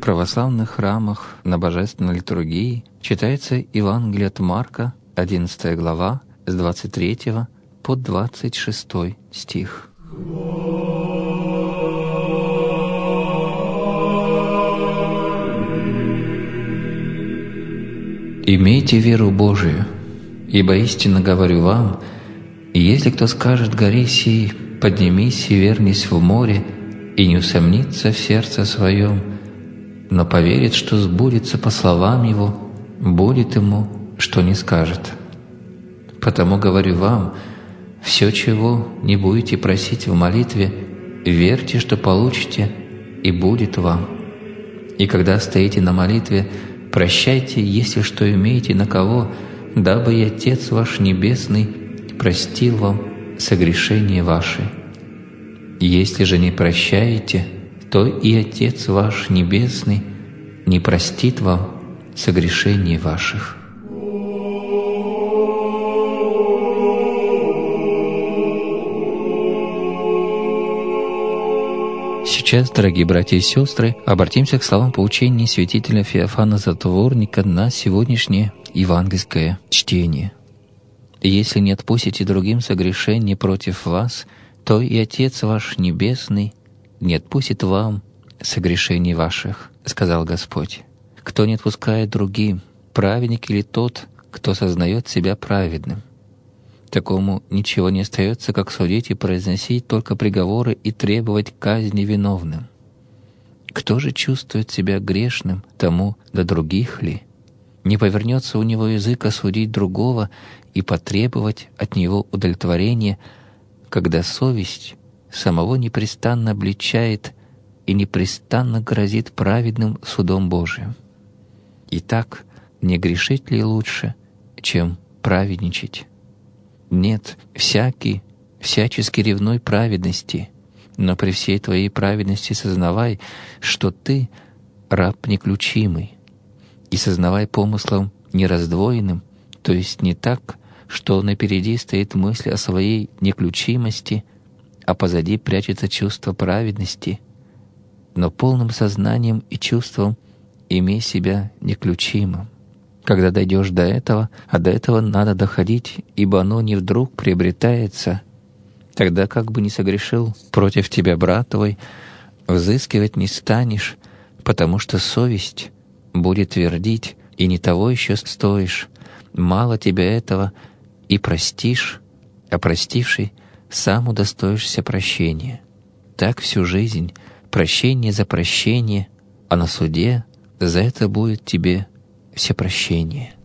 православных храмах на Божественной литургии читается Евангелие от Марка, 11 глава, с 23 по 26 стих. «Имейте веру Божию, ибо истинно говорю вам, если кто скажет горе сей, поднимись и вернись в море, и не усомнится в сердце своем, но поверит, что сбудется по словам его, будет ему, что не скажет. Потому говорю вам, все, чего не будете просить в молитве, верьте, что получите, и будет вам. И когда стоите на молитве, прощайте, если что имеете на кого, дабы и Отец ваш Небесный простил вам согрешения ваши. Если же не прощаете, то и Отец ваш Небесный не простит вам согрешений ваших». Сейчас, дорогие братья и сестры, обратимся к словам поучения святителя Феофана Затворника на сегодняшнее евангельское чтение. «Если не отпустите другим согрешения против вас, то и Отец ваш Небесный не отпустит вам согрешений ваших, — сказал Господь. Кто не отпускает другим, праведник или тот, кто сознает себя праведным? Такому ничего не остается, как судить и произносить только приговоры и требовать казни виновным. Кто же чувствует себя грешным, тому до других ли? Не повернется у него язык осудить другого и потребовать от него удовлетворения, когда совесть самого непрестанно обличает и непрестанно грозит праведным судом Божиим. Итак, не грешить ли лучше, чем праведничать? Нет, всячески ревнуй праведности, но при всей твоей праведности сознавай, что ты раб неключимый, и сознавай помыслом нераздвоенным, то есть не так, что напереди стоит мысль о своей неключимости, а позади прячется чувство праведности, но полным сознанием и чувством имей себя неключимым. Когда дойдешь до этого, а до этого надо доходить, ибо оно не вдруг приобретается, тогда как бы ни согрешил против тебя брат твой, взыскивать не станешь, потому что совесть будет твердить, и не того еще стоишь, мало тебе этого, и простишь, а простивший сам удостоишься прощения. Так всю жизнь прощение за прощение, а на суде за это будет тебе всепрощение».